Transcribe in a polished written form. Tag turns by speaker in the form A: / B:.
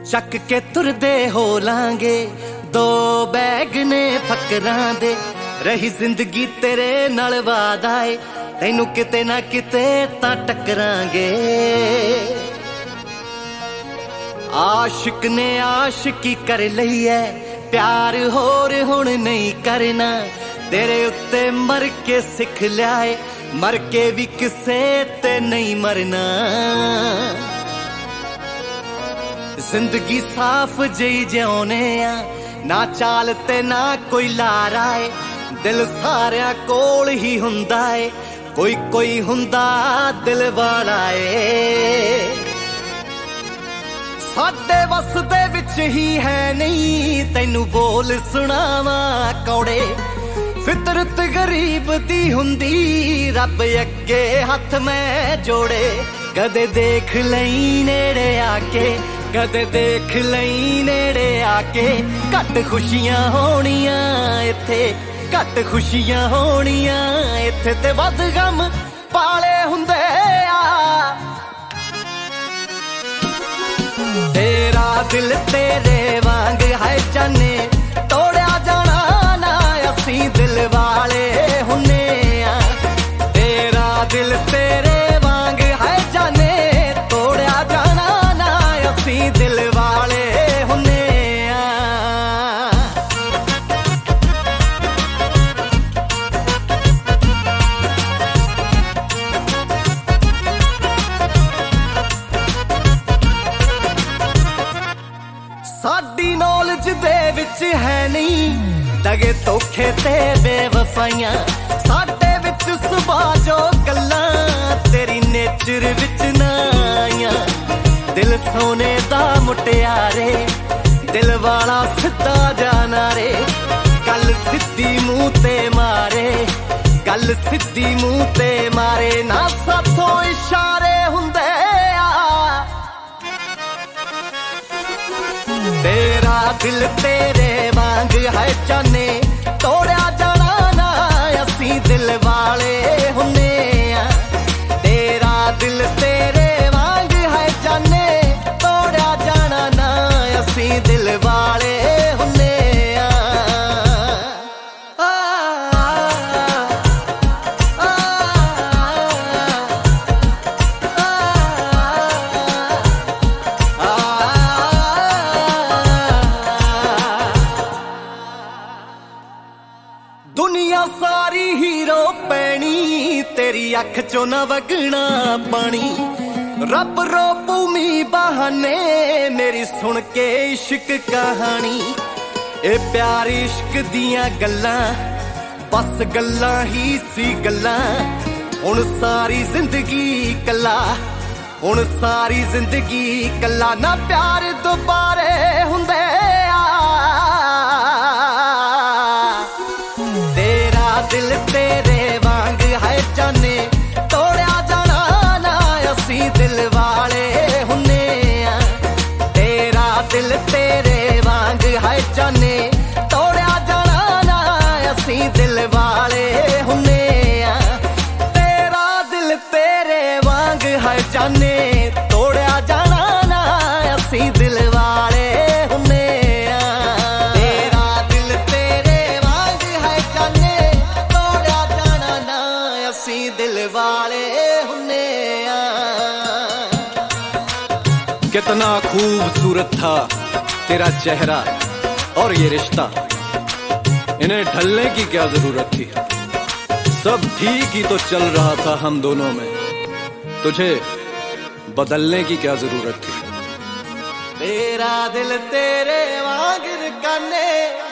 A: ਚੱਕ ਕੇ ਤੁਰਦੇ ਹੋ ਲਾਂਗੇ ਦੋ ਬੈਗ ਨੇ ਫਕਰਾਂ ਦੇ। ਰਹੀ ਜ਼ਿੰਦਗੀ ਤੇਰੇ ਨਾਲ ਵਾਦਾ ਏ, ਤੈਨੂੰ ਕਿਤੇ ਨਾ ਕਿਤੇ ਤਾਂ ਟੱਕਰਾਂਗੇ। ਆਸ਼ਿਕ ਨੇ ਆਸ਼ਿਕੀ ਕਰ ਲਈ ਐ, ਪਿਆਰ ਹੋਰ ਹੁਣ ਨਹੀਂ ਕਰਨਾ। ਤੇਰੇ ਉੱਤੇ ਮਰ ਕੇ ਸਿੱਖ ਲਿਆ ਏ, ਮਰ ਕੇ ਵੀ ਕਿਸੇ ਤੇ ਨਹੀਂ ਮਰਨਾ। ਜ਼ਿੰਦਗੀ ਸਾਫ਼ ਜਿਹੀ ਜਿਉਣੇ ਆ, ਨਾ ਚਾਲ ਤੇ ਨਾ ਕੋਈ ਲਾਰਾ ਏ। ਦਿਲ ਸਾਰਿਆਂ ਕੋਲ ਹੀ ਹੁੰਦਾ ਏ, ਕੋਈ ਕੋਈ ਹੁੰਦਾ ਦਿਲ ਵਾਲਾ ਏ। ਸਾਡੇ ਵੱਸ ਦੇ ਵਿੱਚ ਹੀ ਹੈ ਨਹੀਂ, ਤੈਨੂੰ ਬੋਲ ਸੁਣਾਵਾਂ ਕੌੜੇ। ਫਿਤਰਤ ਗਰੀਬ ਦੀ ਹੁੰਦੀ, ਰੱਬ ਅੱਗੇ ਹੱਥ ਮੈਂ ਜੋੜੇ। ਕਦੇ ਦੇਖ ਲਈ ਨੇੜੇ ਆ ਕੇ, ਕਦੇ ਦੇਖ ਲਈ ਨੇੜੇ ਆ ਕੇ। ਘੱਟ ਖੁਸ਼ੀਆਂ ਹੋਣੀਆਂ ਇੱਥੇ, ਘੱਟ ਖੁਸ਼ੀਆਂ ਹੋਣੀਆਂ ਇੱਥੇ, ਤੇ ਵੱਧ ਗਮ ਪਾਲੇ ਹੁੰਦੇ ਆ। ਤੇਰਾ ਦਿਲ ਤੇਰੇ ਵਾਂਗ ਹੈ ਜਾਨੇ, ਤੋੜਿਆ ਜਾਣਾ ਨਾ ਅਸੀਂ ਦਿਲ ਵਾਲੇ ਹੁੰਨੇ ਆ। ਤੇਰਾ ਦਿਲ ਤੇਰੇ ਵਾਂਗ ਹੈ ਜਾਨੇ, ਤੋੜਿਆ ਜਾਣਾ ਨਾ ਅਸੀਂ ਦਿਲ ਵਾਲੇ ਹੁੰਨੇ ਆ। ਸਾਡੀ ਨੌਲੇਜ ਦੇ ਵਿੱਚ ਹੈ ਨਹੀਂ ਦਗੇ ਧੋਖੇ ਤੇ ਬੇਵਫਾਈਆਂ। ਸਾਡੇ ਵਿੱਚ ਸੁਭਾਅ ਜੋ ਗੱਲਾਂ, ਤੇਰੀ ਨੇਚਰ ਵਿੱਚ ਨਾ ਆਈਆਂ। ਦਿਲ ਸੋਨੇ ਦਾ ਮੁਟਿਆਰੇ, ਦਿਲ ਵਾਲਾ ਸਿੱਧਾ ਜਾਣਾ ਰੇ। ਗੱਲ ਸਿੱਧੀ ਮੂੰਹ ਤੇ ਮਾਰੇ, ਗੱਲ ਸਿੱਧੀ ਮੂੰਹ ਤੇ ਮਾਰੇ। ਨਾ ਸਾਥੋਂ ਇਸ਼ਾਰੇ ਹੁੰਦੇ ਆ। ਤੇਰਾ ਦਿਲ ਤੇਰੇ ਵਾਂਗ ਹੈ ਜਾਨੇ, ਤੋੜਿਆ ਜਾਣਾ ਨਾ ਅਸੀਂ ਦਿਲ ਵਾਲੇ ਹੁੰਨੇ ਆ। ਤੇਰਾ ਦਿਲ ਤੇਰੇ ਵਾਂਗ ਹੈ ਜਾਨੇ, ਤੋੜਿਆ ਜਾਣਾ ਨਾ ਅਸੀਂ ਦਿਲ ਵਾਲੇ ਹੁੰਨੇ ਆ। ਦੁਨੀਆ ਸਾਰੀ ਹੀਰੋ ਪੈਣੀ, ਤੇਰੀ ਅੱਖ ਚੋਂ ਨਾ ਵਗਣਾ ਪਾਣੀ। ਰੱਬ ਰੋਪੂ ਮੀਂਹ ਬਹਾਨੇ, ਮੇਰੀ ਸੁਣ ਕੇ ਇਸ਼ਕ ਕਹਾਣੀ। ਇਹ ਪਿਆਰ ਇਸ਼ਕ ਦੀਆਂ ਗੱਲਾਂ, ਬਸ ਗੱਲਾਂ ਹੀ ਸੀ ਗੱਲਾਂ। ਹੁਣ ਸਾਰੀ ਜ਼ਿੰਦਗੀ ਕੱਲਾ, ਹੁਣ ਸਾਰੀ ਜ਼ਿੰਦਗੀ ਕੱਲਾ। ਨਾ ਪਿਆਰ ਦੁਬਾਰੇ ਹੁੰਦੇ ਆ। ਤੇਰਾ ਦਿਲ ਤੇਰੇ ਵਾਂਗ ਹੈ ਜਾਨੇ, ਤੋੜਿਆ ਜਾਣਾ ਨਾ ਅਸੀਂ ਦਿਲ ਵਾਲੇ ਹੁੰਨੇ ਆ। ਤੇਰਾ ਦਿਲ ਤੇਰੇ ਵਾਂਗ ਹੈ ਜਾਨੇ, ਤੋੜਿਆ ਜਾਣਾ ਨਾ ਅਸੀਂ ਦਿਲ ਵਾਲੇ ਹੁੰਨੇ ਆ। ਤੇਰਾ ਦਿਲ ਤੇਰੇ ਵਾਂਗ ਹੈ ਜਾਨੇ, ਤੋੜਿਆ ਜਾਣਾ ਨਾ ਅਸੀਂ ਦਿਲ ਵਾਲੇ ਹੁੰਨੇ ਆ। ਤੇਰਾ ਦਿਲ ਤੇਰੇ ਵਾਂਗ ਹੈ ਜਾਨੇ, ਤੋੜਿਆ ਜਾਣਾ ਨਾ ਅਸੀਂ ਦਿਲ ਵਾਲੇ ਹੁੰਨੇ ਆ।
B: कितना खूबसूरत था तेरा चेहरा और ये रिश्ता, इन्हें ढलने की क्या जरूरत थी। सब ठीक ही तो चल रहा था हम दोनों में, तुझे बदलने की क्या जरूरत थी।
A: तेरा दिल तेरे वांग काने,